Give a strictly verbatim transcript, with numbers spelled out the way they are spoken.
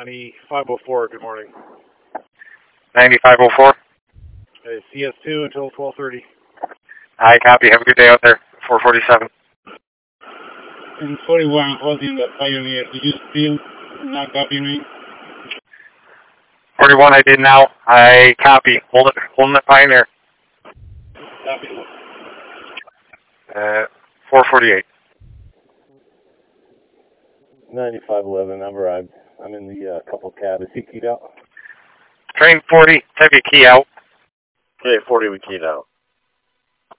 ninety-five oh four, good morning. ninety-five oh four? Uh, C S two until twelve thirty. I copy. Have a good day out there. four forty-seven. And forty-one, holding the Pioneer. Did you still not copy me? forty-one, I did now. I copy. Hold it. Holding the Pioneer. Copy. Uh, four forty-eight. ninety-five eleven, I've arrived. I'm in the uh, couple cab. Is he keyed out? Train forty, take a key out. Okay, forty, we keyed out.